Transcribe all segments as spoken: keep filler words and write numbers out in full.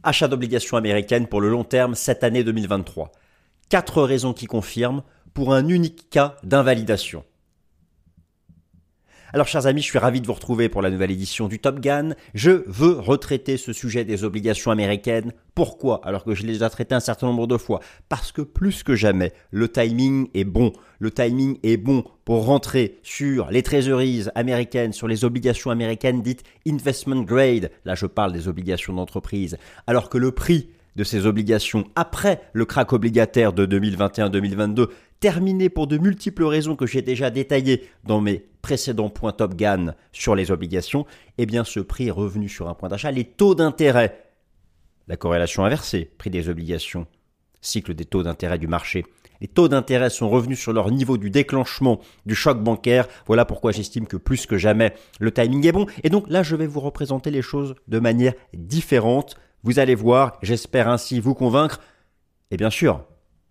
Achat d'obligations américaines pour le long terme cette année deux mille vingt-trois. Quatre raisons qui confirment pour un unique cas d'invalidation. Alors chers amis, je suis ravi de vous retrouver pour la nouvelle édition du Top Gun. Je veux retraiter ce sujet des obligations américaines. Pourquoi? Alors que je l'ai déjà traité un certain nombre de fois. Parce que plus que jamais, le timing est bon. Le timing est bon pour rentrer sur les treasuries américaines, sur les obligations américaines dites investment grade. Là, je parle des obligations d'entreprise. Alors que le prix de ces obligations après le krach obligataire de deux mille vingt et un deux mille vingt-deux, terminé pour de multiples raisons que j'ai déjà détaillées dans mes précédents points Top Gun sur les obligations, eh bien ce prix est revenu sur un point d'achat. Les taux d'intérêt, la corrélation inversée, prix des obligations, cycle des taux d'intérêt du marché. Les taux d'intérêt sont revenus sur leur niveau du déclenchement du choc bancaire. Voilà pourquoi j'estime que plus que jamais, le timing est bon. Et donc là, je vais vous représenter les choses de manière différente. Vous allez voir, j'espère ainsi vous convaincre. Et bien sûr,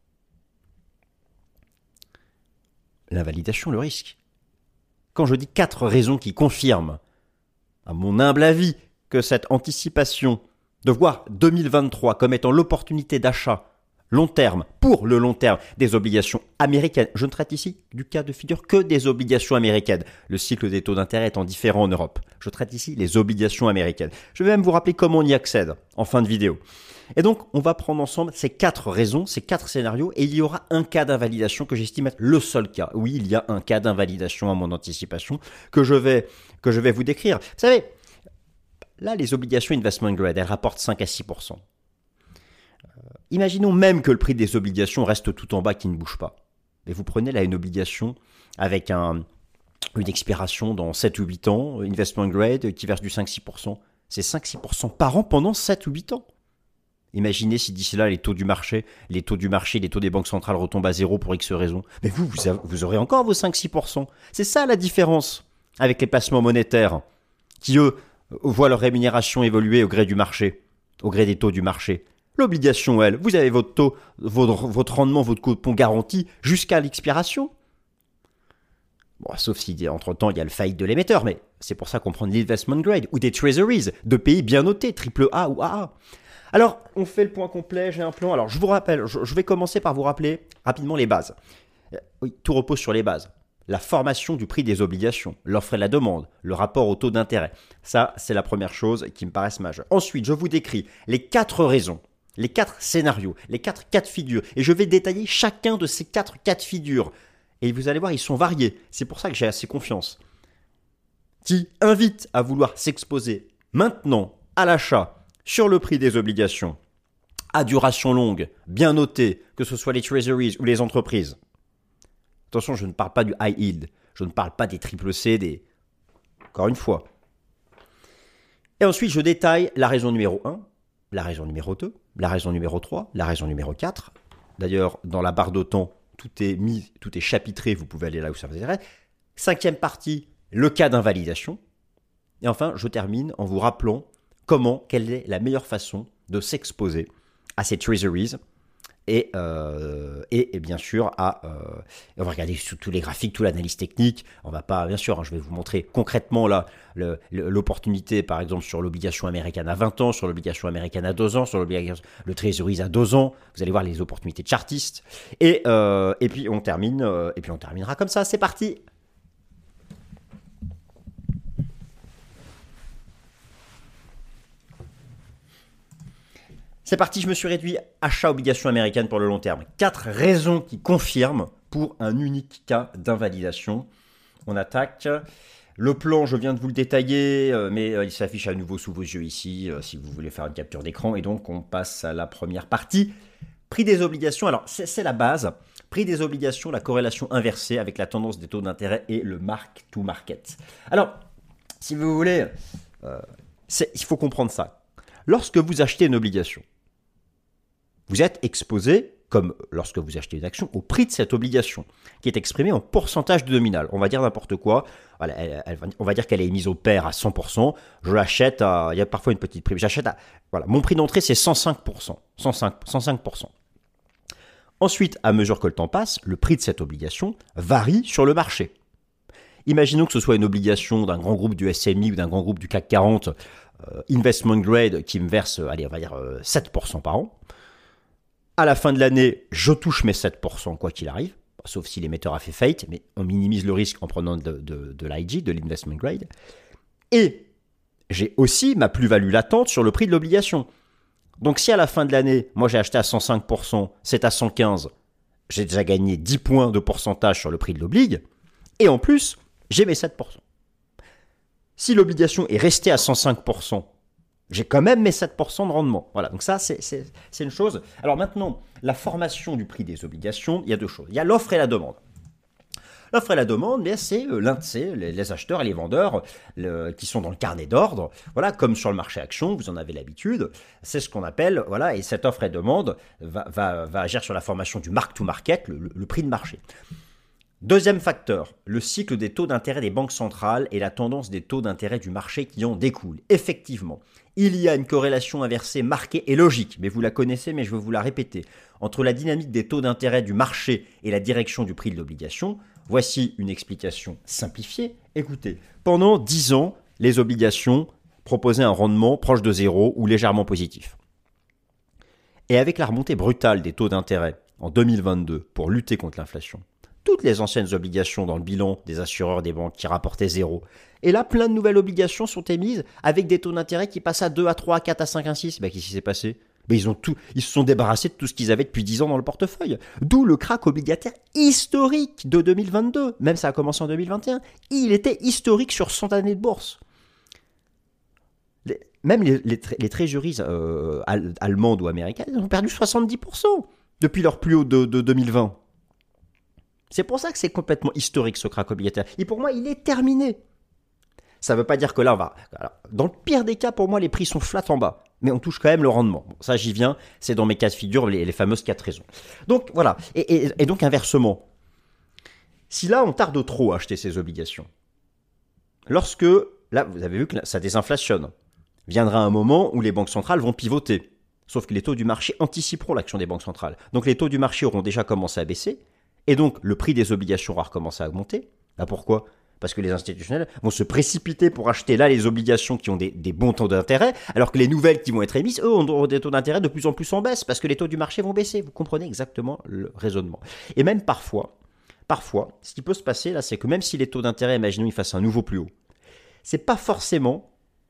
l'invalidation, le risque. Quand je dis quatre raisons qui confirment, à mon humble avis, que cette anticipation de voir deux mille vingt-trois comme étant l'opportunité d'achat long terme, pour le long terme, des obligations américaines. Je ne traite ici du cas de figure que des obligations américaines. Le cycle des taux d'intérêt étant différent en Europe. Je traite ici les obligations américaines. Je vais même vous rappeler comment on y accède en fin de vidéo. Et donc, on va prendre ensemble ces quatre raisons, ces quatre scénarios, et il y aura un cas d'invalidation que j'estime être le seul cas. Oui, il y a un cas d'invalidation à mon anticipation que je vais, que je vais vous décrire. Vous savez, là, les obligations investment grade, elles rapportent cinq à six pour cent. Imaginons même que le prix des obligations reste tout en bas, qui ne bouge pas. Et vous prenez là une obligation avec un, une expiration dans sept ou huit ans, investment grade, qui verse du cinq à six pour cent. C'est cinq à six pour cent par an pendant sept ou huit ans. Imaginez si d'ici là, les taux du marché, les taux du marché, les taux des banques centrales retombent à zéro pour X raisons. Mais vous, vous, avez, vous aurez encore vos cinq à six pour cent. C'est ça la différence avec les placements monétaires qui, eux, voient leur rémunération évoluer au gré du marché, au gré des taux du marché. L'obligation, elle, vous avez votre taux, votre, votre rendement, votre coupon garanti jusqu'à l'expiration. Bon, sauf si, entre-temps, il y a le faillite de l'émetteur, mais c'est pour ça qu'on prend de l'investment grade ou des treasuries de pays bien notés, triple A ou A A. Alors, on fait le point complet, j'ai un plan. Alors, je vous rappelle, je, je vais commencer par vous rappeler rapidement les bases. Oui, tout repose sur les bases. La formation du prix des obligations, l'offre et la demande, le rapport au taux d'intérêt. Ça, c'est la première chose qui me paraisse majeure. Ensuite, je vous décris les quatre raisons, les quatre scénarios, les quatre cas de figure. Et je vais détailler chacun de ces quatre cas de figure. Et vous allez voir, ils sont variés. C'est pour ça que j'ai assez confiance. Qui invite à vouloir s'exposer maintenant à l'achat sur le prix des obligations à duration longue, bien noté, que ce soit les treasuries ou les entreprises. Attention, je ne parle pas du high yield. Je ne parle pas des triple C, des... Encore une fois. Et ensuite, je détaille la raison numéro un, la raison numéro deux, la raison numéro trois, la raison numéro quatre. D'ailleurs, dans la barre de temps, tout est mis, tout est chapitré, vous pouvez aller là où ça vous intéresse. Cinquième partie, le cas d'invalidation. Et enfin, je termine en vous rappelant comment, quelle est la meilleure façon de s'exposer à ces treasuries et, euh, et, et bien sûr à... Euh, on va regarder sous tous les graphiques, toute l'analyse technique. On va pas, bien sûr, hein, je vais vous montrer concrètement là le, le, l'opportunité, par exemple, sur l'obligation américaine à vingt ans, sur l'obligation américaine à deux ans, sur l'obligation, le treasuries à deux ans. Vous allez voir les opportunités chartistes. Et, euh, et, puis, on termine, euh, et puis on terminera comme ça. C'est parti. C'est parti, je me suis réduit achat obligations américaines pour le long terme. Quatre raisons qui confirment pour un unique cas d'invalidation. On attaque. Le plan, je viens de vous le détailler, mais il s'affiche à nouveau sous vos yeux ici, si vous voulez faire une capture d'écran. Et donc, on passe à la première partie. Prix des obligations, alors c'est, c'est la base. Prix des obligations, la corrélation inversée avec la tendance des taux d'intérêt et le mark to market. Alors, si vous voulez, euh, c'est, il faut comprendre ça. Lorsque vous achetez une obligation, vous êtes exposé, comme lorsque vous achetez une action, au prix de cette obligation, qui est exprimé en pourcentage de nominal. On va dire n'importe quoi. Voilà, elle, elle, on va dire qu'elle est mise au pair à cent pour cent. Je l'achète à... Il y a parfois une petite prime. J'achète à... Voilà, mon prix d'entrée, c'est cent cinq pour cent. cent cinq, cent cinq pour cent. Ensuite, à mesure que le temps passe, le prix de cette obligation varie sur le marché. Imaginons que ce soit une obligation d'un grand groupe du S M I ou d'un grand groupe du C A C quarante, euh, investment grade, qui me verse, allez, on va dire euh, sept pour cent par an. À la fin de l'année, je touche mes sept pour cent quoi qu'il arrive, sauf si l'émetteur a fait faillite, mais on minimise le risque en prenant de, de, de l'I G, de l'investment grade. Et j'ai aussi ma plus-value latente sur le prix de l'obligation. Donc si à la fin de l'année, moi j'ai acheté à cent cinq pour cent, c'est à cent quinze, j'ai déjà gagné dix points de pourcentage sur le prix de l'oblig, et en plus, j'ai mes sept pour cent. Si l'obligation est restée à cent cinq pour cent, j'ai quand même mes sept pour cent de rendement. Voilà, donc ça, c'est, c'est, c'est une chose. Alors maintenant, la formation du prix des obligations, il y a deux choses. Il y a l'offre et la demande. L'offre et la demande, bien, c'est l'un de ces, les, les acheteurs et les vendeurs le, qui sont dans le carnet d'ordre. Voilà, comme sur le marché action, vous en avez l'habitude. C'est ce qu'on appelle, voilà, et cette offre et demande va, va, va agir sur la formation du mark-to-market, le, le, le prix de marché. Deuxième facteur, le cycle des taux d'intérêt des banques centrales et la tendance des taux d'intérêt du marché qui en découle. Effectivement, il y a une corrélation inversée marquée et logique, mais vous la connaissez, mais je veux vous la répéter, entre la dynamique des taux d'intérêt du marché et la direction du prix de l'obligation. Voici une explication simplifiée. Écoutez, pendant dix ans, les obligations proposaient un rendement proche de zéro ou légèrement positif. Et avec la remontée brutale des taux d'intérêt en deux mille vingt-deux pour lutter contre l'inflation, toutes les anciennes obligations dans le bilan des assureurs des banques qui rapportaient zéro. Et là, plein de nouvelles obligations sont émises avec des taux d'intérêt qui passent à deux, à trois, à quatre, à cinq, à six. Ben, qu'est-ce qui s'est passé? Ben, ils, ont tout, ils se sont débarrassés de tout ce qu'ils avaient depuis dix ans dans le portefeuille. D'où le krach obligataire historique de deux mille vingt-deux. Même ça a commencé en deux mille vingt et un. Il était historique sur cent années de bourse. Les, même les, les, les treasuries euh, allemandes ou américaines ont perdu soixante-dix pour cent depuis leur plus haut de, de deux mille vingt. C'est pour ça que c'est complètement historique ce krach obligataire. Et pour moi, il est terminé. Ça ne veut pas dire que là, on va... Alors, dans le pire des cas, pour moi, les prix sont flat en bas. Mais on touche quand même le rendement. Bon, ça, j'y viens. C'est dans mes cas de figure, les, les fameuses quatre raisons. Donc, voilà. Et, et, et donc, inversement, si là, on tarde trop à acheter ces obligations, lorsque, là, vous avez vu que ça désinflationne, viendra un moment où les banques centrales vont pivoter. Sauf que les taux du marché anticiperont l'action des banques centrales. Donc, les taux du marché auront déjà commencé à baisser. Et donc, le prix des obligations va recommencer à augmenter. Là, pourquoi ? Parce que les institutionnels vont se précipiter pour acheter là les obligations qui ont des, des bons taux d'intérêt, alors que les nouvelles qui vont être émises, eux, auront des taux d'intérêt de plus en plus en baisse, parce que les taux du marché vont baisser. Vous comprenez exactement le raisonnement. Et même parfois, parfois, ce qui peut se passer là, c'est que même si les taux d'intérêt, imaginons, ils fassent un nouveau plus haut, c'est pas forcément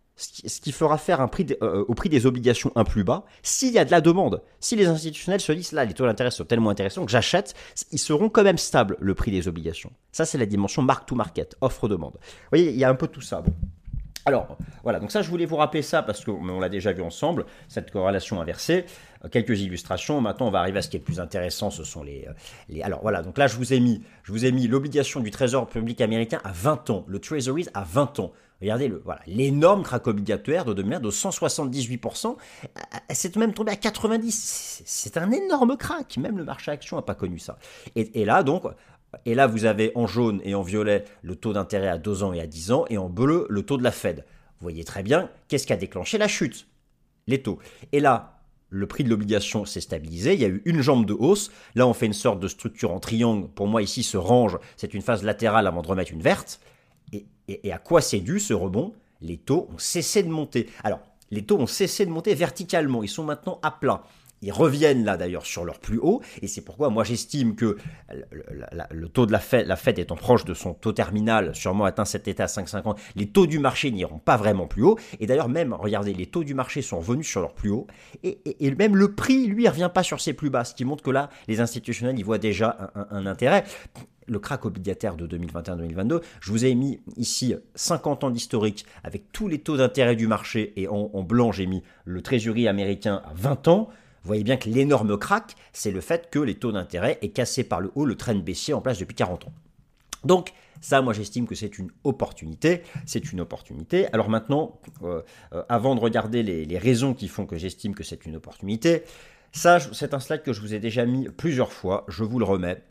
ce qui fera faire un prix de, euh, au prix des obligations un plus bas, s'il y a de la demande. Si les institutionnels se disent, là, les taux d'intérêt sont tellement intéressants que j'achète, ils seront quand même stables, le prix des obligations. Ça, c'est la dimension mark-to-market, offre-demande. Vous voyez, il y a un peu tout ça. Bon. Alors, voilà, donc ça, je voulais vous rappeler ça, parce qu'on l'a déjà vu ensemble, cette corrélation inversée. Quelques illustrations. Maintenant, on va arriver à ce qui est le plus intéressant, ce sont les... les... Alors, voilà, donc là, je vous ai mis, je vous ai mis l'obligation du Trésor public américain à vingt ans, le Treasuries à vingt ans. Regardez le, voilà, l'énorme krach obligataire de deux mille un de cent soixante-dix-huit pour cent. C'est même tombé à quatre-vingt-dix. C'est un énorme krach. Même le marché action n'a pas connu ça. Et, et là, donc, et là, vous avez en jaune et en violet le taux d'intérêt à deux ans et à dix ans, et en bleu, le taux de la Fed. Vous voyez très bien, qu'est-ce qui a déclenché la chute? Les taux. Et là, le prix de l'obligation s'est stabilisé, il y a eu une jambe de hausse. Là, on fait une sorte de structure en triangle. Pour moi, ici, ce range, c'est une phase latérale avant de remettre une verte. Et, et, et à quoi c'est dû ce rebond? Les taux ont cessé de monter. Alors, les taux ont cessé de monter verticalement. Ils sont maintenant à plat. Ils reviennent là d'ailleurs sur leur plus haut. Et c'est pourquoi moi j'estime que le, le, le taux de la Fed, la Fed étant proche de son taux terminal, sûrement atteint cet état à cinq virgule cinquante, les taux du marché n'iront pas vraiment plus haut. Et d'ailleurs même, regardez, les taux du marché sont revenus sur leur plus haut. Et, et, et même le prix, lui, ne revient pas sur ses plus bas. Ce qui montre que là, les institutionnels, ils voient déjà un, un, un intérêt. Le krach obligataire de deux mille vingt et un deux mille vingt-deux, je vous ai mis ici cinquante ans d'historique avec tous les taux d'intérêt du marché et en, en blanc, j'ai mis le Treasury américain à vingt ans. Vous voyez bien que l'énorme krach, c'est le fait que les taux d'intérêt aient cassé par le haut le trend baissier en place depuis quarante ans. Donc, ça, moi, j'estime que c'est une opportunité. C'est une opportunité. Alors maintenant, euh, euh, avant de regarder les, les raisons qui font que j'estime que c'est une opportunité, ça, c'est un slide que je vous ai déjà mis plusieurs fois. Je vous le remets.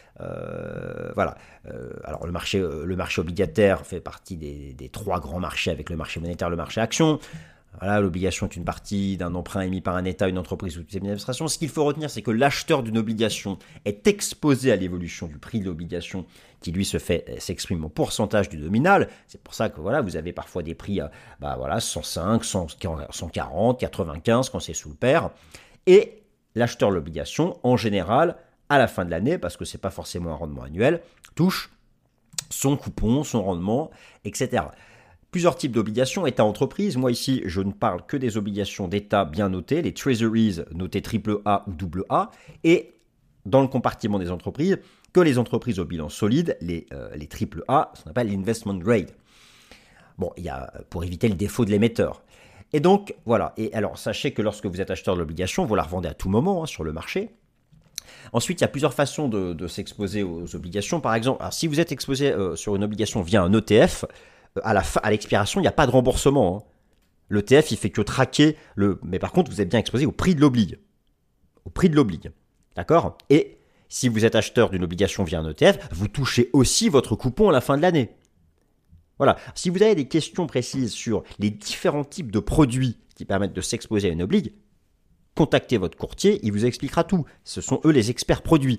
Euh, voilà. Euh, alors le marché, euh, le marché obligataire fait partie des, des trois grands marchés avec le marché monétaire, le marché action. Voilà, l'obligation est une partie d'un emprunt émis par un État, une entreprise ou une administration. Ce qu'il faut retenir, c'est que l'acheteur d'une obligation est exposé à l'évolution du prix de l'obligation qui, lui, se fait s'exprime en pourcentage du nominal. C'est pour ça que voilà, vous avez parfois des prix à bah, voilà, cent cinq, cent quarante, quatre-vingt-quinze quand c'est sous le pair. Et l'acheteur de l'obligation, en général, à la fin de l'année, parce que ce n'est pas forcément un rendement annuel, touche son coupon, son rendement, et cetera. Plusieurs types d'obligations, État-entreprise. Moi ici, je ne parle que des obligations d'État bien notées, les treasuries notées triple A ou double A, et dans le compartiment des entreprises, que les entreprises au bilan solide, les, euh, les triple A, ce qu'on appelle l'investment grade. Bon, il y a pour éviter le défaut de l'émetteur. Et donc, voilà. Et alors, sachez que lorsque vous êtes acheteur de l'obligation, vous la revendez à tout moment hein, sur le marché. Ensuite, il y a plusieurs façons de, de s'exposer aux obligations. Par exemple, alors, si vous êtes exposé euh, sur une obligation via un E T F, à la fin, à l'expiration, il n'y a pas de remboursement. Hein. L'E T F, il fait que traquer le... Mais par contre, vous êtes bien exposé au prix de l'oblige. Au prix de l'oblige. D'accord ? Et si vous êtes acheteur d'une obligation via un E T F, vous touchez aussi votre coupon à la fin de l'année. Voilà. Si vous avez des questions précises sur les différents types de produits qui permettent de s'exposer à une oblige, contactez votre courtier, il vous expliquera tout. Ce sont eux les experts produits.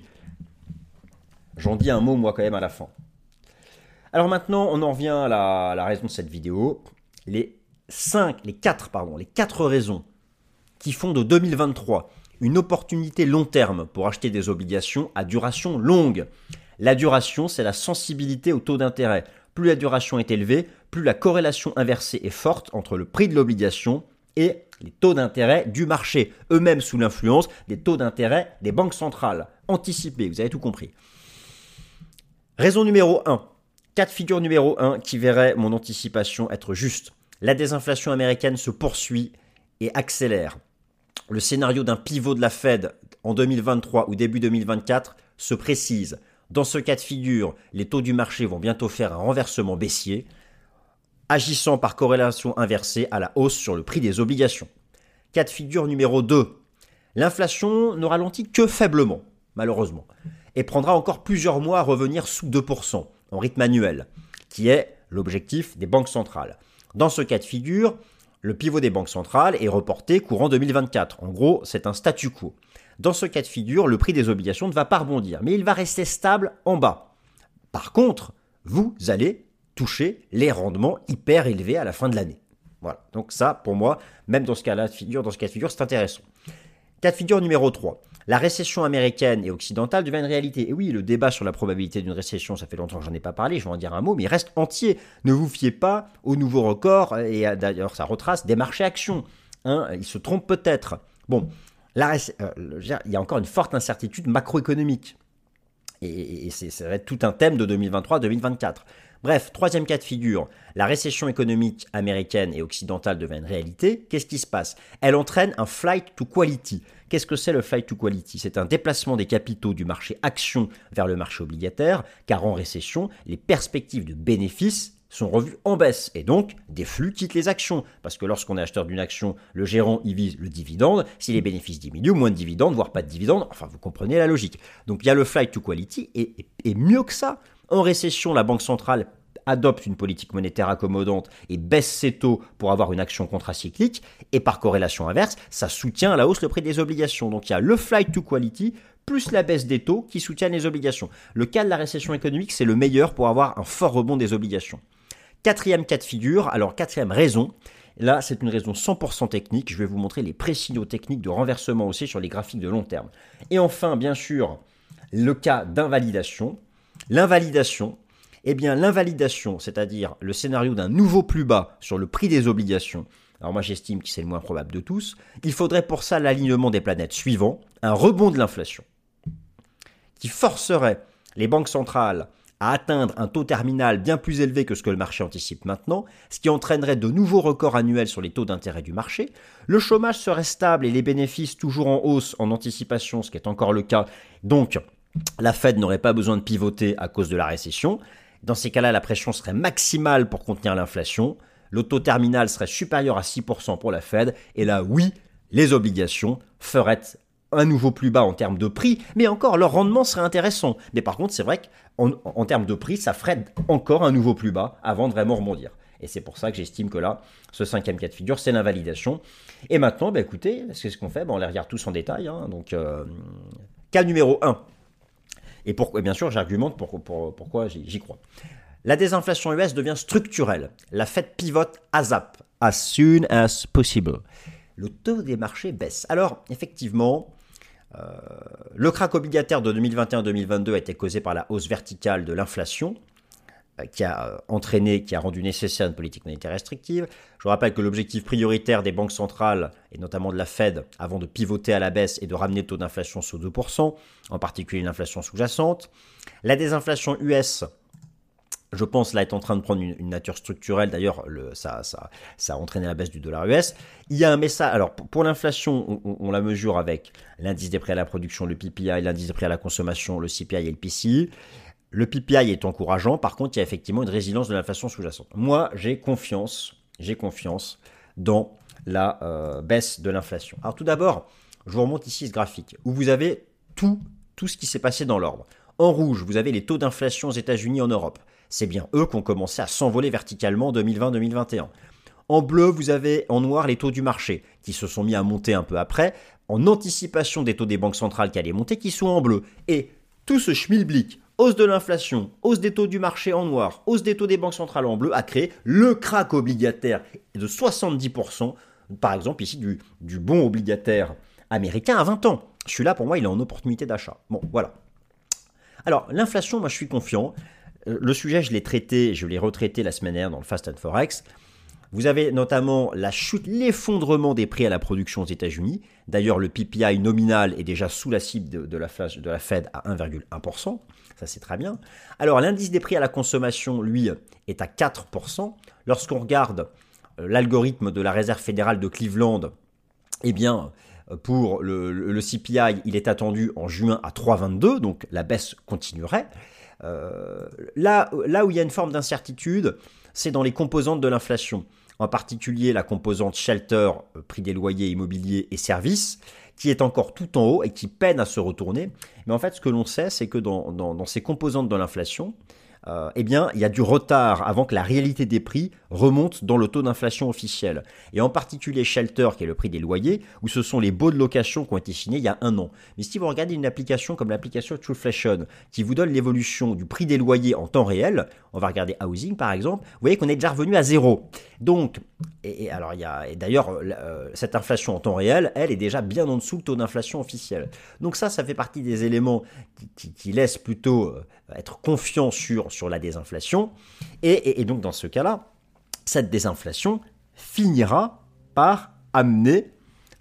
J'en dis un mot, moi, quand même, à la fin. Alors maintenant, on en revient à la, à la raison de cette vidéo. Les cinq, les quatre, pardon, les quatre raisons qui font de deux mille vingt-trois une opportunité long terme pour acheter des obligations à duration longue. La duration, c'est la sensibilité au taux d'intérêt. Plus la duration est élevée, plus la corrélation inversée est forte entre le prix de l'obligation et les taux d'intérêt du marché, eux-mêmes sous l'influence des taux d'intérêt des banques centrales. Anticipés, vous avez tout compris. Raison numéro un. Cas de figure numéro un qui verrait mon anticipation être juste. La désinflation américaine se poursuit et accélère. Le scénario d'un pivot de la Fed en deux mille vingt-trois ou début deux mille vingt-quatre se précise. Dans ce cas de figure, les taux du marché vont bientôt faire un renversement baissier, agissant par corrélation inversée à la hausse sur le prix des obligations. Cas de figure numéro deux. L'inflation ne ralentit que faiblement, malheureusement, et prendra encore plusieurs mois à revenir sous deux pour cent. En rythme annuel, qui est l'objectif des banques centrales. Dans ce cas de figure, le pivot des banques centrales est reporté courant deux mille vingt-quatre. En gros, c'est un statu quo. Dans ce cas de figure, le prix des obligations ne va pas rebondir, mais il va rester stable en bas. Par contre, vous allez toucher les rendements hyper élevés à la fin de l'année. Voilà, donc ça, pour moi, même dans ce cas-là de figure, dans ce cas de figure, c'est intéressant. Cas de figure numéro trois. La récession américaine et occidentale devient une réalité. Et oui, le débat sur la probabilité d'une récession, ça fait longtemps que j'en ai pas parlé, je vais en dire un mot, mais il reste entier. Ne vous fiez pas aux nouveaux records, et d'ailleurs ça retrace des marchés actions. Hein, ils se trompent peut-être. Bon, la, euh, il y a encore une forte incertitude macroéconomique. Et, et c'est, ça va être tout un thème de deux mille vingt-trois deux mille vingt-quatre. Bref, troisième cas de figure, la récession économique américaine et occidentale devient une réalité. Qu'est-ce qui se passe ? Elle entraîne un flight to quality. Qu'est-ce que c'est le flight to quality ? C'est un déplacement des capitaux du marché action vers le marché obligataire, car en récession, les perspectives de bénéfices sont revues en baisse et donc des flux quittent les actions. Parce que lorsqu'on est acheteur d'une action, le gérant y vise le dividende. Si les bénéfices diminuent, moins de dividendes, voire pas de dividendes. Enfin, vous comprenez la logique. Donc il y a le flight to quality et, et, et mieux que ça. En récession, la Banque centrale adopte une politique monétaire accommodante et baisse ses taux pour avoir une action contracyclique. Et par corrélation inverse, ça soutient à la hausse le prix des obligations. Donc il y a le flight to quality plus la baisse des taux qui soutiennent les obligations. Le cas de la récession économique, c'est le meilleur pour avoir un fort rebond des obligations. Quatrième cas de figure, alors quatrième raison, là c'est une raison cent pour cent technique, je vais vous montrer les pré-signaux techniques de renversement aussi sur les graphiques de long terme. Et enfin, bien sûr, le cas d'invalidation. L'invalidation, eh bien l'invalidation, c'est-à-dire le scénario d'un nouveau plus bas sur le prix des obligations, alors moi j'estime que c'est le moins probable de tous, il faudrait pour ça l'alignement des planètes suivant, un rebond de l'inflation, qui forcerait les banques centrales à atteindre un taux terminal bien plus élevé que ce que le marché anticipe maintenant, ce qui entraînerait de nouveaux records annuels sur les taux d'intérêt du marché. Le chômage serait stable et les bénéfices toujours en hausse en anticipation, ce qui est encore le cas. Donc, la Fed n'aurait pas besoin de pivoter à cause de la récession. Dans ces cas-là, la pression serait maximale pour contenir l'inflation. Le taux terminal serait supérieur à six pour cent pour la Fed. Et là, oui, les obligations feraient un nouveau plus bas en termes de prix, mais encore, leur rendement serait intéressant. Mais par contre, c'est vrai qu'en en termes de prix, ça ferait encore un nouveau plus bas avant de vraiment rebondir. Et c'est pour ça que j'estime que là, ce cinquième cas de figure, c'est l'invalidation. Et maintenant, bah, écoutez, c'est ce qu'on fait, bah, on les regarde tous en détail. Hein. Donc, euh, cas numéro un. Et, pour, et bien sûr, j'argumente pour, pour, pourquoi j'y crois. La désinflation U S devient structurelle. La Fed pivote ASAP, as soon as possible. Le taux des marchés baisse. Alors, effectivement, euh, le krach obligataire de deux mille vingt et un deux mille vingt-deux a été causé par la hausse verticale de l'inflation, euh, qui a entraîné, qui a rendu nécessaire une politique monétaire restrictive. Je vous rappelle que l'objectif prioritaire des banques centrales, et notamment de la Fed, avant de pivoter à la baisse, est de ramener le taux d'inflation sous deux pour cent, en particulier l'inflation sous-jacente. La désinflation U S, je pense, là, est en train de prendre une, une nature structurelle. D'ailleurs, le, ça, ça, ça a entraîné la baisse du dollar U S. Il y a un message. Alors, pour, pour l'inflation, on, on, on la mesure avec l'indice des prix à la production, le P P I, l'indice des prix à la consommation, le C P I et le P C I. Le P P I est encourageant. Par contre, il y a effectivement une résilience de l'inflation sous-jacente. Moi, j'ai confiance, j'ai confiance dans la euh, baisse de l'inflation. Alors, tout d'abord, je vous remonte ici ce graphique où vous avez tout, tout ce qui s'est passé dans l'ordre. En rouge, vous avez les taux d'inflation aux États-Unis, en Europe. C'est bien eux qui ont commencé à s'envoler verticalement en deux mille vingt deux mille vingt et un. En bleu, vous avez en noir les taux du marché, qui se sont mis à monter un peu après, en anticipation des taux des banques centrales qui allaient monter, qui sont en bleu. Et tout ce schmilblick, hausse de l'inflation, hausse des taux du marché en noir, hausse des taux des banques centrales en bleu, a créé le krach obligataire de soixante-dix pour cent, par exemple ici du, du bon obligataire américain à vingt ans. Celui-là, pour moi, il est en opportunité d'achat. Bon, voilà. Alors, l'inflation, moi, je suis confiant. Le sujet, je l'ai traité, je l'ai retraité la semaine dernière dans le Fast and Forex. Vous avez notamment la chute, l'effondrement des prix à la production aux États-Unis. D'ailleurs, le P P I nominal est déjà sous la cible de, de, la, de la Fed à un virgule un pour cent. Ça, c'est très bien. Alors, l'indice des prix à la consommation, lui, est à quatre pour cent. Lorsqu'on regarde l'algorithme de la Réserve fédérale de Cleveland, eh bien, pour le, le, le C P I, il est attendu en juin à trois virgule vingt-deux, donc la baisse continuerait. Euh, là, là où il y a une forme d'incertitude, c'est dans les composantes de l'inflation, en particulier la composante shelter, prix des loyers immobiliers et services, qui est encore tout en haut et qui peine à se retourner. Mais en fait, ce que l'on sait, c'est que dans, dans, dans ces composantes de l'inflation, euh, eh bien, il y a du retard avant que la réalité des prix remonte dans le taux d'inflation officiel. Et en particulier Shelter, qui est le prix des loyers, où ce sont les baux de location qui ont été signés il y a un an. Mais si vous regardez une application comme l'application Trueflation, qui vous donne l'évolution du prix des loyers en temps réel, on va regarder Housing par exemple, vous voyez qu'on est déjà revenu à zéro. Donc, et, et alors il y a, et d'ailleurs, euh, cette inflation en temps réel, elle est déjà bien en dessous du taux d'inflation officiel. Donc ça, ça fait partie des éléments qui, qui, qui laissent plutôt euh, être confiants sur, sur la désinflation. Et, et, et donc dans ce cas-là, cette désinflation finira par amener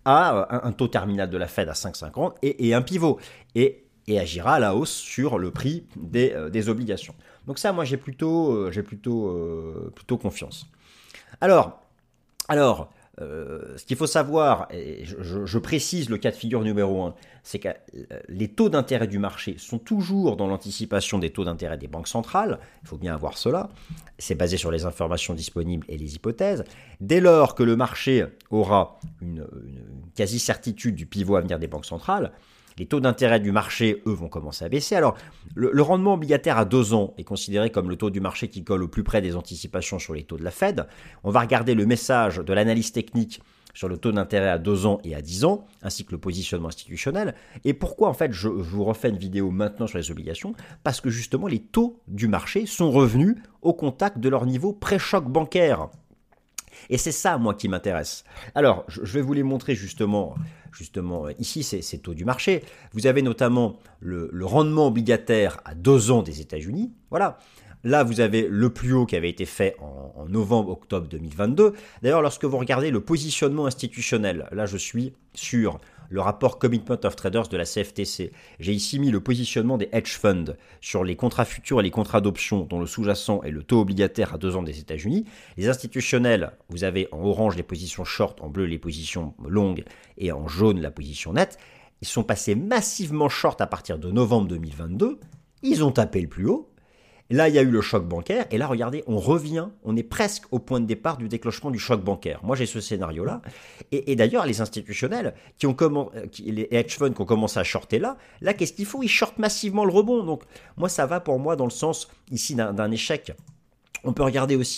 à un, un taux terminal de la Fed à cinq virgule cinquante et, et un pivot. Et, et agira à la hausse sur le prix des, euh, des obligations. Donc ça, moi, j'ai plutôt, euh, j'ai plutôt, euh, plutôt confiance. Alors, alors euh, ce qu'il faut savoir, et je, je, je précise le cas de figure numéro un, c'est que les taux d'intérêt du marché sont toujours dans l'anticipation des taux d'intérêt des banques centrales. Il faut bien avoir cela. C'est basé sur les informations disponibles et les hypothèses. Dès lors que le marché aura une, une quasi-certitude du pivot à venir des banques centrales, les taux d'intérêt du marché, eux, vont commencer à baisser. Alors, le, le rendement obligataire à deux ans est considéré comme le taux du marché qui colle au plus près des anticipations sur les taux de la Fed. On va regarder le message de l'analyse technique sur le taux d'intérêt à deux ans et à dix ans, ainsi que le positionnement institutionnel. Et pourquoi, en fait, je, je vous refais une vidéo maintenant sur les obligations? Parce que, justement, les taux du marché sont revenus au contact de leur niveau pré-choc bancaire. Et c'est ça, moi, qui m'intéresse. Alors, je vais vous les montrer justement, justement ici, c'est ces taux du marché. Vous avez notamment le, le rendement obligataire à deux ans des États-Unis. Voilà. Là, vous avez le plus haut qui avait été fait en, en novembre-octobre deux mille vingt-deux. D'ailleurs, lorsque vous regardez le positionnement institutionnel, là, je suis sur le rapport Commitment of Traders de la C F T C. J'ai ici mis le positionnement des hedge funds sur les contrats futurs et les contrats d'options dont le sous-jacent est le taux obligataire à deux ans des États-Unis. Les institutionnels, vous avez en orange les positions short, en bleu les positions longues et en jaune la position nette. Ils sont passés massivement short à partir de novembre deux mille vingt-deux. Ils ont tapé le plus haut. Là, il y a eu le choc bancaire, et là, regardez, on revient, on est presque au point de départ du déclenchement du choc bancaire. Moi, j'ai ce scénario-là, et, et d'ailleurs, les institutionnels, qui ont commen- qui, les hedge funds qui ont commencé à shorter là, là, qu'est-ce qu'ils font? Ils shortent massivement le rebond, donc moi, ça va pour moi dans le sens, ici, d'un, d'un échec. On peut regarder aussi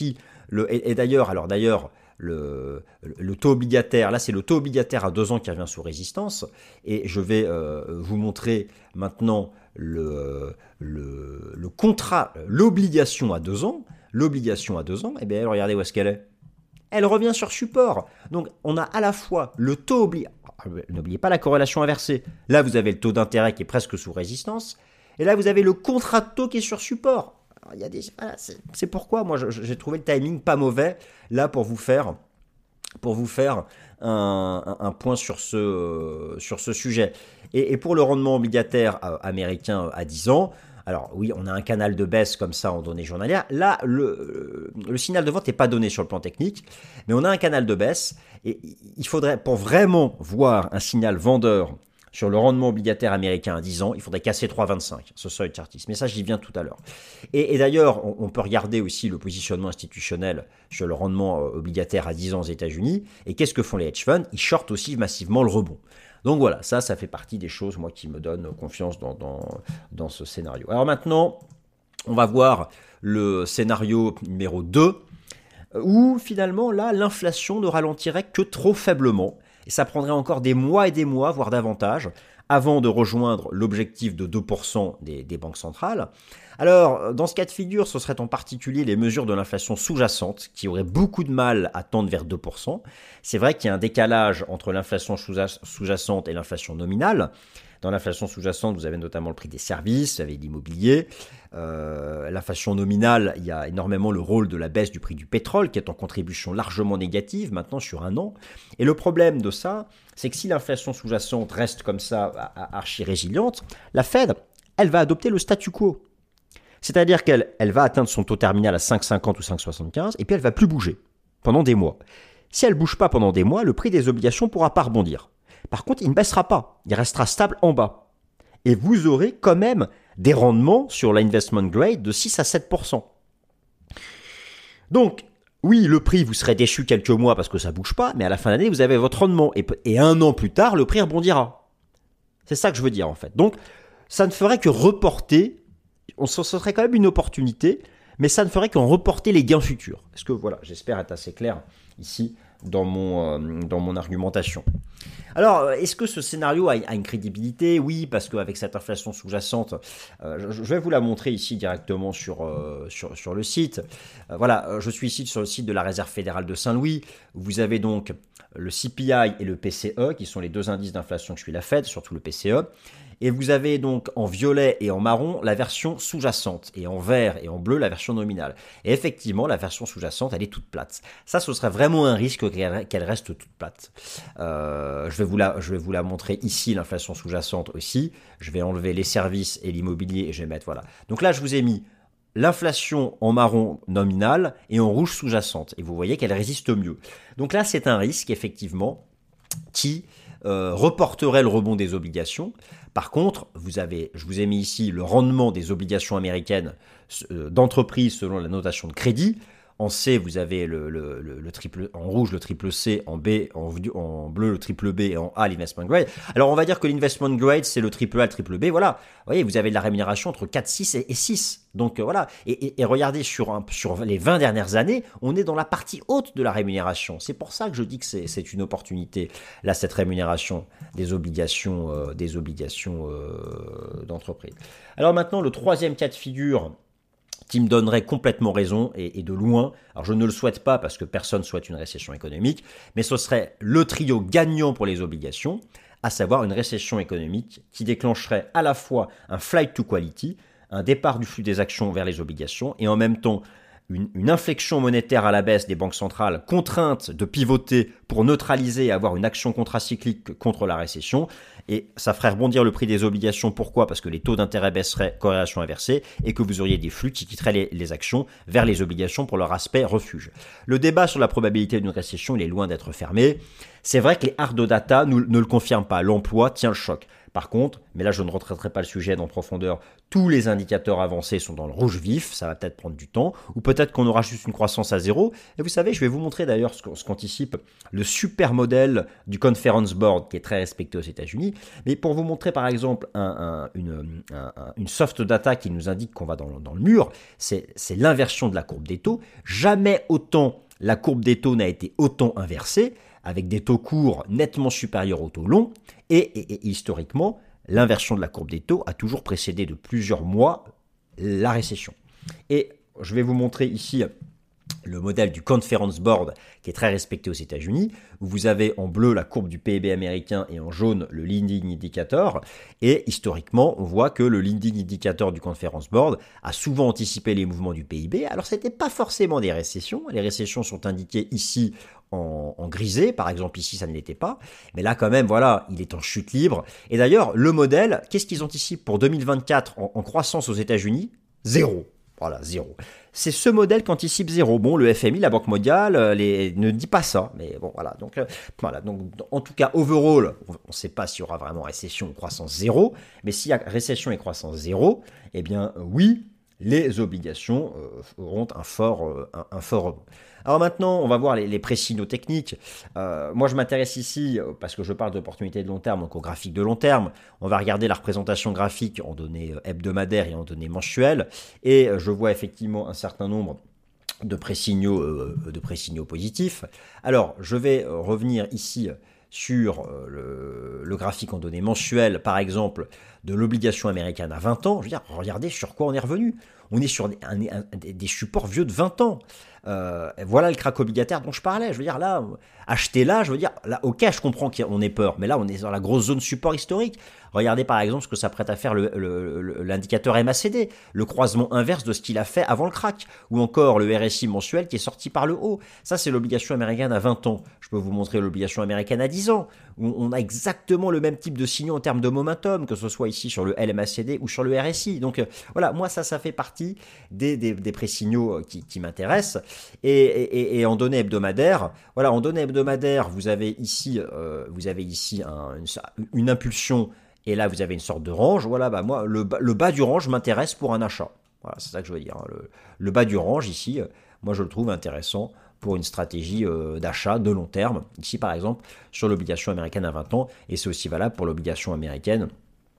Le, et, et d'ailleurs, alors d'ailleurs, le, le taux obligataire, là c'est le taux obligataire à deux ans qui revient sous résistance, et je vais euh, vous montrer maintenant le, le, le contrat, l'obligation à deux ans, l'obligation à deux ans, et bien regardez où est-ce qu'elle est. Elle revient sur support. Donc on a à la fois le taux obligatoire, n'oubliez pas la corrélation inversée, là vous avez le taux d'intérêt qui est presque sous résistance, et là vous avez le contrat de taux qui est sur support. Alors, il y a des, voilà, c'est, c'est pourquoi moi je, j'ai trouvé le timing pas mauvais là pour vous faire, pour vous faire un, un, un point sur ce, euh, sur ce sujet. Et, et pour le rendement obligataire euh, américain à dix ans, alors oui, on a un canal de baisse comme ça en données journalières. Là, le, le signal de vente n'est pas donné sur le plan technique, mais on a un canal de baisse. Et il faudrait, pour vraiment voir un signal vendeur sur le rendement obligataire américain à dix ans, il faudrait casser trois virgule vingt-cinq, ce seuil chartiste. Mais ça, j'y viens tout à l'heure. Et, et d'ailleurs, on, on peut regarder aussi le positionnement institutionnel sur le rendement obligataire à dix ans aux États-Unis. Et qu'est-ce que font les hedge funds? Ils shortent aussi massivement le rebond. Donc voilà, ça, ça fait partie des choses, moi, qui me donnent confiance dans, dans, dans ce scénario. Alors maintenant, on va voir le scénario numéro deux, où finalement, là, l'inflation ne ralentirait que trop faiblement. Et ça prendrait encore des mois et des mois, voire davantage, avant de rejoindre l'objectif de deux pour cent des, des banques centrales. Alors, dans ce cas de figure, ce serait en particulier les mesures de l'inflation sous-jacente qui auraient beaucoup de mal à tendre vers deux pour cent. C'est vrai qu'il y a un décalage entre l'inflation sous-jacente et l'inflation nominale. Dans l'inflation sous-jacente, vous avez notamment le prix des services, vous avez l'immobilier. Euh, l'inflation nominale, il y a énormément le rôle de la baisse du prix du pétrole qui est en contribution largement négative maintenant sur un an. Et le problème de ça, c'est que si l'inflation sous-jacente reste comme ça, archi-résiliente, la Fed, elle va adopter le statu quo. C'est-à-dire qu'elle elle va atteindre son taux terminal à cinq virgule cinquante ou cinq virgule soixante-quinze et puis elle ne va plus bouger pendant des mois. Si elle ne bouge pas pendant des mois, le prix des obligations ne pourra pas rebondir. Par contre, il ne baissera pas, il restera stable en bas. Et vous aurez quand même des rendements sur l'investment grade de six à sept pour cent. Donc, oui, le prix, vous serez déçu quelques mois parce que ça ne bouge pas, mais à la fin de l'année, vous avez votre rendement. Et, et un an plus tard, le prix rebondira. C'est ça que je veux dire en fait. Donc, ça ne ferait que reporter, on, ce serait quand même une opportunité, mais ça ne ferait qu'en reporter les gains futurs. Est-ce que voilà, j'espère être assez clair ici dans mon, euh, dans mon argumentation. Alors, est-ce que ce scénario a, a une crédibilité? Oui, parce qu'avec cette inflation sous-jacente, euh, je, je vais vous la montrer ici directement sur, euh, sur, sur le site. Euh, voilà, je suis ici sur le site de la Réserve fédérale de Saint-Louis. Vous avez donc le C P I et le P C E, qui sont les deux indices d'inflation que suit la Fed, surtout le P C E. Et vous avez donc en violet et en marron la version sous-jacente, et en vert et en bleu la version nominale. Et effectivement, la version sous-jacente, elle est toute plate. Ça, ce serait vraiment un risque qu'elle reste toute plate. Euh, je vais vous la, je vais vous la montrer ici, l'inflation sous-jacente aussi. Je vais enlever les services et l'immobilier et je vais mettre, voilà. Donc là, je vous ai mis l'inflation en marron nominale et en rouge sous-jacente. Et vous voyez qu'elle résiste mieux. Donc là, c'est un risque, effectivement, qui euh, reporterait le rebond des obligations. Par contre, vous avez, je vous ai mis ici le rendement des obligations américaines euh, d'entreprise selon la notation de crédit. En C, vous avez le, le, le, le triple, en rouge le triple C, en B, en, en bleu le triple B et en A l'investment grade. Alors on va dire que l'investment grade c'est le triple A, le triple B. Voilà, vous voyez, vous avez de la rémunération entre quatre, six et six. Donc euh, voilà, et, et, et regardez sur, un, sur les vingt dernières années, on est dans la partie haute de la rémunération. C'est pour ça que je dis que c'est, c'est une opportunité, là, cette rémunération des obligations, euh, des obligations euh, d'entreprise. Alors maintenant, le troisième cas de figure qui me donnerait complètement raison et, et de loin. Alors je ne le souhaite pas parce que personne ne souhaite une récession économique, mais ce serait le trio gagnant pour les obligations, à savoir une récession économique qui déclencherait à la fois un flight to quality, un départ du flux des actions vers les obligations et en même temps une, une inflexion monétaire à la baisse des banques centrales contraintes de pivoter pour neutraliser et avoir une action contracyclique contre la récession. Et ça ferait rebondir le prix des obligations. Pourquoi? Parce que les taux d'intérêt baisseraient, corrélation inversée, et que vous auriez des flux qui quitteraient les, les actions vers les obligations pour leur aspect refuge. Le débat sur la probabilité d'une récession, il est loin d'être fermé. C'est vrai que les hard data nous, ne le confirment pas. L'emploi tient le choc. Par contre, mais là je ne retraiterai pas le sujet en profondeur, tous les indicateurs avancés sont dans le rouge vif, ça va peut-être prendre du temps, ou peut-être qu'on aura juste une croissance à zéro. Et vous savez, je vais vous montrer d'ailleurs ce qu'anticipe le super modèle du Conference Board, qui est très respecté aux États-Unis. Mais pour vous montrer par exemple un, un, une, un, une soft data qui nous indique qu'on va dans, dans le mur, c'est l'inversion de la courbe des taux. Jamais autant la courbe des taux n'a été autant inversée, avec des taux courts nettement supérieurs aux taux longs, et, et, et historiquement, l'inversion de la courbe des taux a toujours précédé de plusieurs mois la récession. Et je vais vous montrer ici le modèle du Conference Board qui est très respecté aux États-Unis, où vous avez en bleu la courbe du P I B américain et en jaune le Leading Indicator. Et historiquement, on voit que le Leading Indicator du Conference Board a souvent anticipé les mouvements du P I B. Alors, ce n'était pas forcément des récessions. Les récessions sont indiquées ici en, en grisé. Par exemple, ici, ça ne l'était pas. Mais là, quand même, voilà, il est en chute libre. Et d'ailleurs, le modèle, qu'est-ce qu'ils anticipent pour deux mille vingt-quatre en, en croissance aux États-Unis? Zéro. Voilà, zéro. C'est ce modèle qui anticipe zéro. Bon, le F M I, la Banque mondiale, les, ne dit pas ça. Mais bon, voilà. Donc, euh, voilà. Donc, en tout cas, overall, on ne sait pas s'il y aura vraiment récession ou croissance zéro. Mais s'il y a récession et croissance zéro, eh bien, euh, oui, les obligations euh, auront un fort, euh, un, un fort rebond. Alors maintenant, on va voir les, les pré-signaux techniques. Euh, moi, je m'intéresse ici, parce que je parle d'opportunités de long terme, donc au graphique de long terme. On va regarder la représentation graphique en données hebdomadaires et en données mensuelles. Et je vois effectivement un certain nombre de pré-signaux, euh, de pré-signaux positifs. Alors, je vais revenir ici sur le, le graphique en données mensuelles, par exemple, de l'obligation américaine à vingt ans. Je veux dire, regardez sur quoi on est revenu. On est sur des, un, un, des supports vieux de vingt ans. Euh, voilà le crack obligataire dont je parlais. Je veux dire, là, acheter là, je veux dire, là, ok, je comprends qu'on ait peur, mais là, on est dans la grosse zone support historique. Regardez par exemple ce que s'apprête à faire l'indicateur M A C D, le croisement inverse de ce qu'il a fait avant le crack, ou encore le R S I mensuel qui est sorti par le haut. Ça, c'est l'obligation américaine à vingt ans. Je peux vous montrer l'obligation américaine à dix ans, où on a exactement le même type de signaux en termes de momentum, que ce soit ici sur le L M A C D ou sur le R S I. Donc euh, voilà, moi, ça, ça fait partie des, des, des pré-signaux qui, qui m'intéressent. Et, et, et en données hebdomadaires, voilà, en données hebdomadaires, vous avez ici, euh, vous avez ici un, une, une impulsion. Et là, vous avez une sorte de range. Voilà, bah moi, le, le bas du range m'intéresse pour un achat. Voilà, c'est ça que je veux dire. Le, le bas du range, ici, moi, je le trouve intéressant pour une stratégie euh, d'achat de long terme. Ici, par exemple, sur l'obligation américaine à vingt ans. Et c'est aussi valable pour l'obligation américaine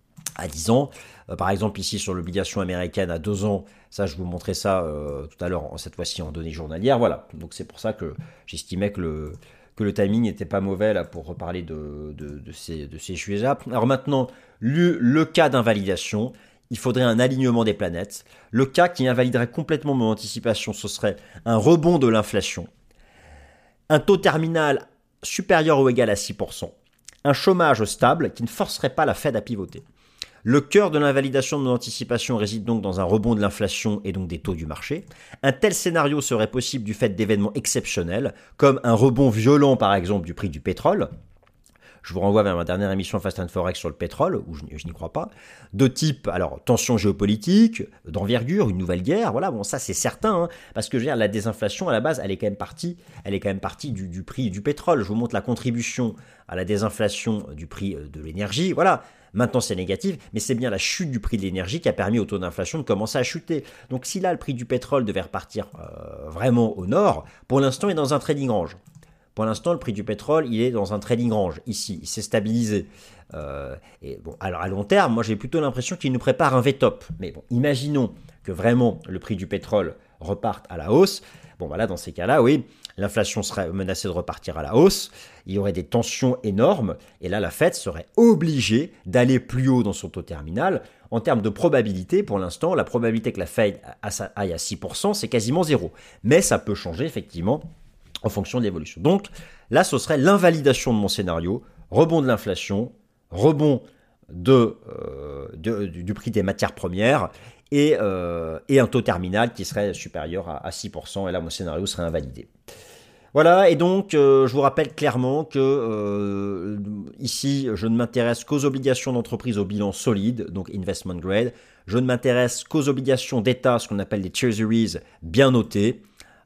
à dix ans. Euh, par exemple, ici, sur l'obligation américaine à deux ans, ça, je vous montrais ça euh, tout à l'heure, cette fois-ci en données journalières. Voilà, donc c'est pour ça que j'estimais que le... que le timing n'était pas mauvais là pour reparler de, de, de ces, de ces sujets-là. Alors maintenant, le, le cas d'invalidation, il faudrait un alignement des planètes. Le cas qui invaliderait complètement mon anticipation, ce serait un rebond de l'inflation, un taux terminal supérieur ou égal à six pour cent, un chômage stable qui ne forcerait pas la Fed à pivoter. Le cœur de l'invalidation de mon anticipation réside donc dans un rebond de l'inflation et donc des taux du marché. Un tel scénario serait possible du fait d'événements exceptionnels, comme un rebond violent par exemple du prix du pétrole. Je vous renvoie vers ma dernière émission Fast and Forex sur le pétrole, où je, je n'y crois pas. De type, alors, tension géopolitique, d'envergure, une nouvelle guerre, voilà, bon, ça c'est certain, hein, parce que je veux dire, la désinflation, à la base, elle est quand même partie, elle est quand même partie du, du prix du pétrole. Je vous montre la contribution à la désinflation du prix de l'énergie, voilà. Maintenant, c'est négatif, mais c'est bien la chute du prix de l'énergie qui a permis au taux d'inflation de commencer à chuter. Donc, si là, le prix du pétrole devait repartir euh, vraiment au nord, pour l'instant, il est dans un trading range. Pour l'instant, le prix du pétrole, il est dans un trading range, ici, il s'est stabilisé. Euh, et bon, alors à long terme, moi j'ai plutôt l'impression qu'il nous prépare un V-top. Mais bon, imaginons que vraiment le prix du pétrole reparte à la hausse. Bon, voilà, dans ces cas-là, oui, l'inflation serait menacée de repartir à la hausse. Il y aurait des tensions énormes. Et là, la Fed serait obligée d'aller plus haut dans son taux terminal. En termes de probabilité, pour l'instant, la probabilité que la Fed aille à six pour cent, c'est quasiment zéro. Mais ça peut changer, effectivement, en fonction de l'évolution. Donc, là, ce serait l'invalidation de mon scénario, rebond de l'inflation, rebond de, euh, de, du, du prix des matières premières et, euh, et un taux terminal qui serait supérieur à, à six pour cent. Et là, mon scénario serait invalidé. Voilà, et donc, euh, je vous rappelle clairement que euh, ici, je ne m'intéresse qu'aux obligations d'entreprise au bilan solide, donc investment grade. Je ne m'intéresse qu'aux obligations d'État, ce qu'on appelle des treasuries bien notées.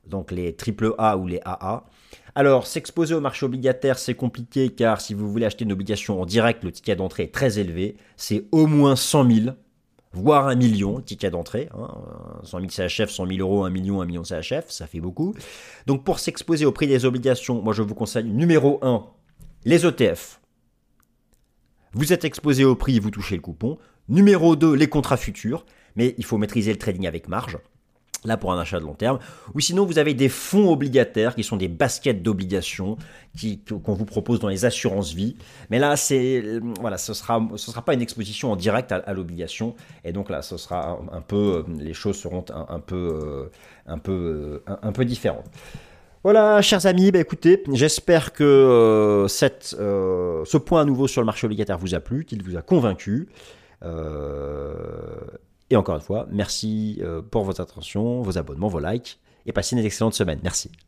donc les triple A ou les A A. Alors, s'exposer au marché obligataire, c'est compliqué car si vous voulez acheter une obligation en direct, le ticket d'entrée est très élevé. C'est au moins cent mille, voire un million, ticket d'entrée. Hein. cent mille C H F, cent mille euros, un million, un million C H F, ça fait beaucoup. Donc, pour s'exposer au prix des obligations, moi je vous conseille numéro un, les E T F. Vous êtes exposé au prix, vous touchez le coupon. Numéro deux, les contrats futurs. Mais il faut maîtriser le trading avec marge. Là, pour un achat de long terme. Ou sinon, vous avez des fonds obligataires qui sont des baskets d'obligations qui, qu'on vous propose dans les assurances vie. Mais là, c'est, voilà, ce sera, ce sera pas une exposition en direct à, à l'obligation. Et donc là, ce sera un, un peu, les choses seront un, un peu, un peu, un, un peu différentes. Voilà, chers amis, bah écoutez, j'espère que euh, cette, euh, ce point à nouveau sur le marché obligataire vous a plu, qu'il vous a convaincu. Euh, Et encore une fois, merci pour votre attention, vos abonnements, vos likes, et passez une excellente semaine. Merci.